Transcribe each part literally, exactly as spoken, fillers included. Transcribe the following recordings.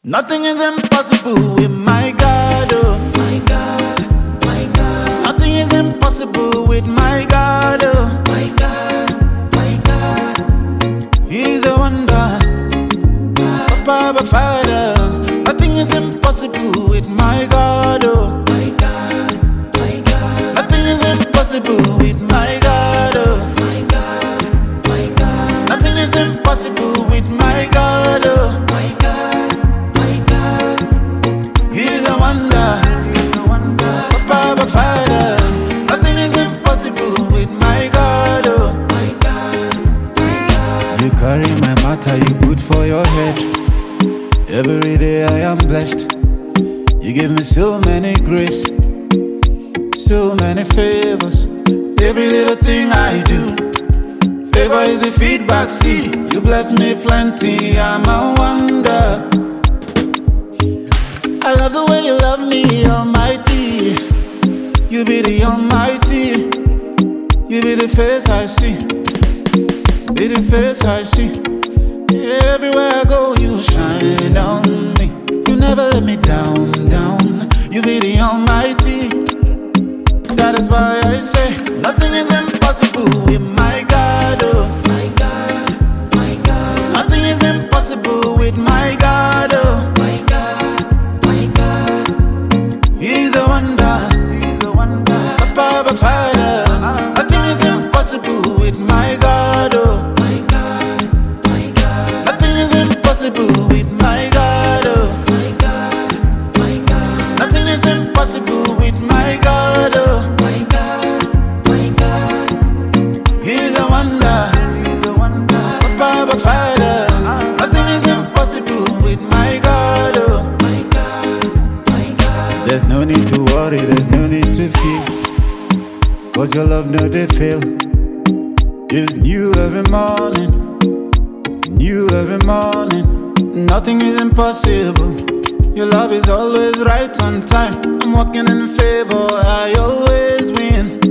Nothing is impossible with my God, oh. My God, my God. Nothing is impossible with my God, oh. My God, my God. He's a wonder, Papa, Father. Nothing is impossible with my God, oh. My God, my God. Nothing is impossible with my God, oh. My God, my God. Nothing is impossible with my God, oh. My God, my God. He's a wonder, Papa, Father. Nothing is impossible with my God, oh. My God, my God. You carry my matter, you put for your head. Every day I am blessed. You give me so many grace, so many favors. Every little thing I do, favor is the feedback. See, you bless me plenty, I'm a wonder. I love the way you love me, Almighty. You be the Almighty. You be the face I see, be the face I see. Everywhere I go, you shine on me. You never let me down, down. You be the Almighty. That is why I say nothing is impossible with my God, oh. My God, my God. Nothing is impossible with my God, oh. My God, my God. He's a wonder, Papa, Father. Nothing is impossible with my God, oh. My God, my God. Nothing is impossible with my God, oh. My God, my God. Nothing is impossible with my God, oh. My God, my God. He's a wonder, Papa, Father. Nothing is impossible with my God, oh. My God, my God. There's no need to worry, there's no need to fear, cause your love no they fail. It's new every morning, new every morning. Nothing is impossible. Your love is always right on time. I'm walking in favor, I always win.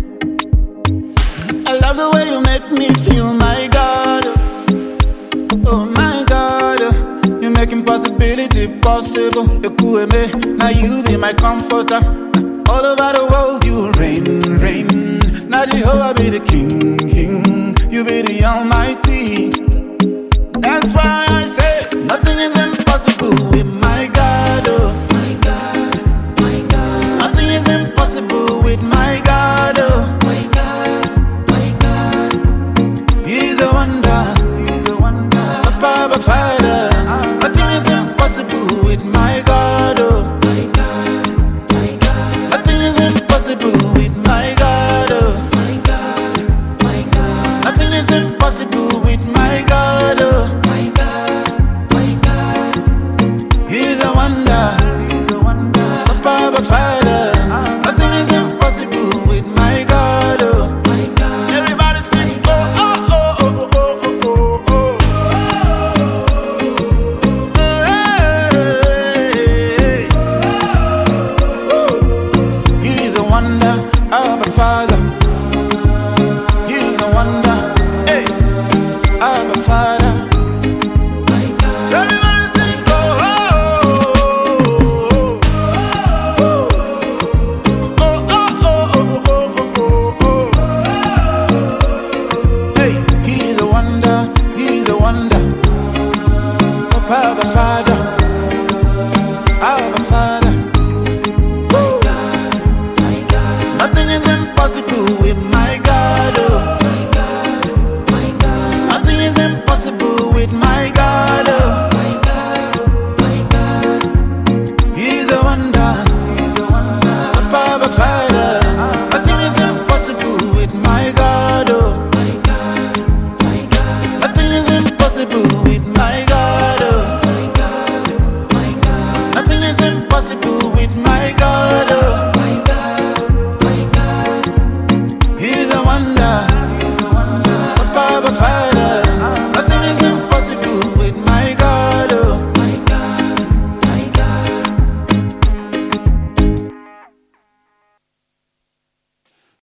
I love the way you make me feel, my God. Oh my God, you make impossibility possible. You cool me, now you be my comforter. All over the world you reign, reign. Now Jehovah be the King, King. You be the Almighty. That's why I say nothing is impossible with my God, oh. My God, my God. Nothing is impossible with my God, oh. My God, my God. He's a wonder, Papa, Father. Nothing is impossible with my God, oh. My God, my God. Nothing is impossible with my God, oh. My God, my God. Nothing is impossible with my God, oh. My God, my God. He's a wonder, Papa, Father. Nothing is impossible with my God, oh. My God. Everybody sing, oh, oh, oh, oh, oh, oh, oh, oh. Hey, oh. He's a wonder, Abba Father. He's a wonder, hey, Abba Father. My God. Everybody sing, oh, oh, oh, oh, oh, oh, oh, oh, oh. Hey, he's a wonder, he's a wonder. Abba Father, Abba Father. My God, my God. Nothing is impossible with my God, oh. My God, my God. Nothing is impossible with my God, oh. My God, my God. He's a wonder, Papa, Father. Nothing is impossible with my God, oh. My God, my God. Nothing is impossible